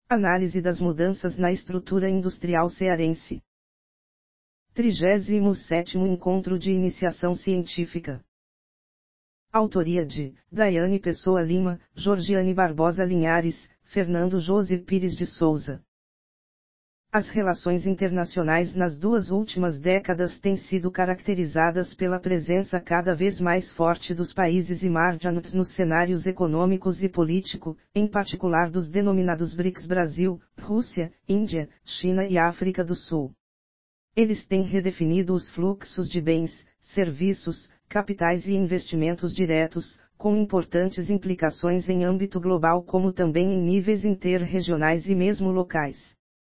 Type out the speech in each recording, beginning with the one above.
Análise das mudanças na estrutura industrial cearense. 37º Encontro de Iniciação Científica. Autoria de Daiane Pessoa Lima, Georgiane Barbosa Linhares, Fernando José Pires de Souza. As relações internacionais nas duas últimas décadas têm sido caracterizadas pela presença cada vez mais forte dos países emergentes nos cenários econômicos e político, em particular dos denominados BRICS Brasil, Rússia, Índia, China e África do Sul. Eles têm redefinido os fluxos de bens, serviços, capitais e investimentos diretos, com importantes implicações em âmbito global como também em níveis interregionais e mesmo locais.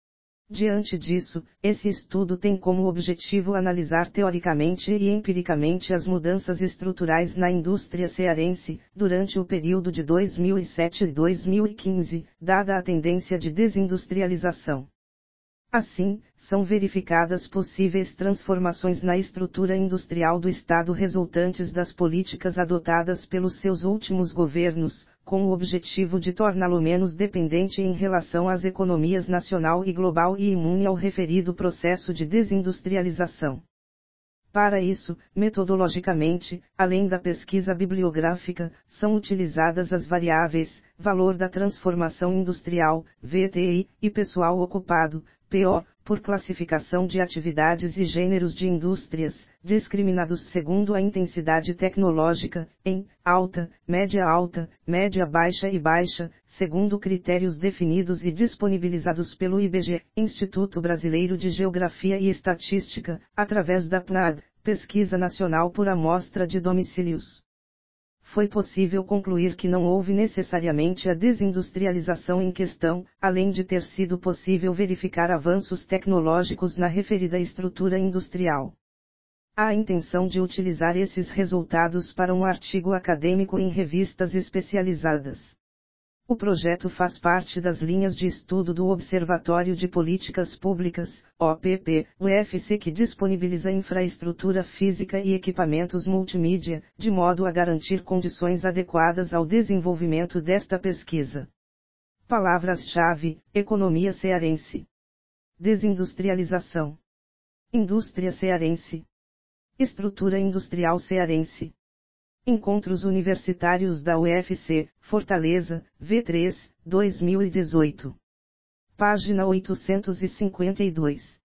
Diante disso, esse estudo tem como objetivo analisar teoricamente e empiricamente as mudanças estruturais na indústria cearense, durante o período de 2007 e 2015, dada a tendência de desindustrialização. Assim, são verificadas possíveis transformações na estrutura industrial do Estado resultantes das políticas adotadas pelos seus últimos governos, com o objetivo de torná-lo menos dependente em relação às economias nacional e global e imune ao referido processo de desindustrialização. Para isso, metodologicamente, além da pesquisa bibliográfica, são utilizadas as variáveis, valor da transformação industrial, VTI, e pessoal ocupado, PO, por classificação de atividades e gêneros de indústrias, discriminados segundo a intensidade tecnológica, em alta, média baixa e baixa, segundo critérios definidos e disponibilizados pelo IBGE, Instituto Brasileiro de Geografia e Estatística, através da PNAD, Pesquisa Nacional por Amostra de Domicílios. Foi possível concluir que não houve necessariamente a desindustrialização em questão, além de ter sido possível verificar avanços tecnológicos na referida estrutura industrial. Há a intenção de utilizar esses resultados para um artigo acadêmico em revistas especializadas. O projeto faz parte das linhas de estudo do Observatório de Políticas Públicas, OPP, UFC, que disponibiliza infraestrutura física e equipamentos multimídia, de modo a garantir condições adequadas ao desenvolvimento desta pesquisa. Palavras-chave: economia cearense, desindustrialização, indústria cearense, estrutura industrial cearense. Encontros Universitários da UFC, Fortaleza, V3, 2018. Página 852.